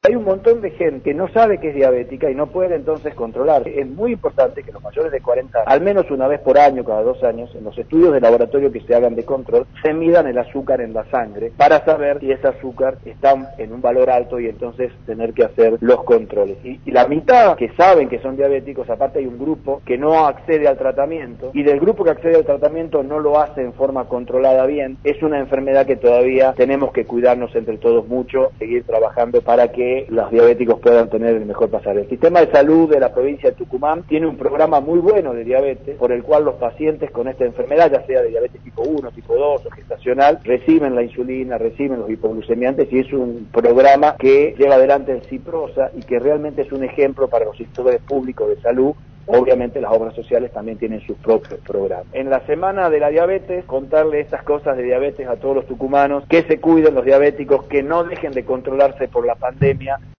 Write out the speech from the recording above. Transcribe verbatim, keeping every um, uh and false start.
Hay un montón de gente que no sabe que es diabética y no puede entonces controlar. Es muy importante que los mayores de cuarenta, al menos una vez por año, cada dos años, en los estudios de laboratorio que se hagan de control, se midan el azúcar en la sangre para saber si ese azúcar está en un valor alto y entonces tener que hacer los controles. Y, y la mitad que saben que son diabéticos, aparte hay un grupo que no accede al tratamiento, y del grupo que accede al tratamiento no lo hace en forma controlada bien. Es una enfermedad que todavía tenemos que cuidarnos entre todos mucho, seguir trabajando para que los diabéticos puedan tener el mejor pasar. El sistema de salud de la provincia de Tucumán tiene un programa muy bueno de diabetes, por el cual los pacientes con esta enfermedad, ya sea de diabetes tipo uno, tipo dos o gestacional, reciben la insulina, reciben los hipoglucemiantes, y es un programa que lleva adelante el CIPROSA y que realmente es un ejemplo para los sectores públicos de salud. Obviamente las obras sociales también tienen sus propios programas. En la semana de la diabetes, contarle estas cosas de diabetes a todos los tucumanos, que se cuiden los diabéticos, que no dejen de controlarse por la pandemia.